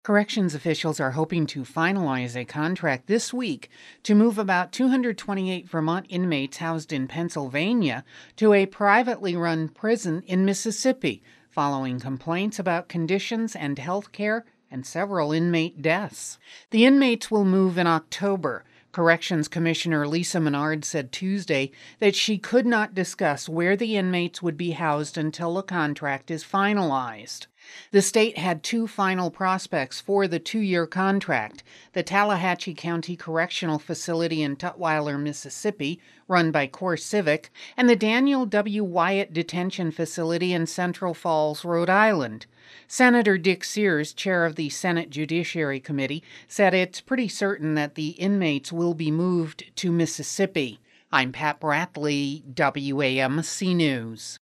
Corrections officials are hoping to finalize a contract this week to move about 228 Vermont inmates housed in Pennsylvania to a privately run prison in Mississippi, following complaints about conditions and health care and several inmate deaths. The inmates will move in October. Corrections Commissioner Lisa Menard said Tuesday that she could not discuss where the inmates would be housed until the contract is finalized. The state had two final prospects for the 2-year contract: the Tallahatchie County Correctional Facility in Tutwiler, Mississippi, run by CoreCivic, and the Daniel W. Wyatt Detention Facility in Central Falls, Rhode Island. Senator Dick Sears, chair of the Senate Judiciary Committee, said it's pretty certain that the inmates will be moved to Mississippi. I'm Pat Bradley, WAMC News.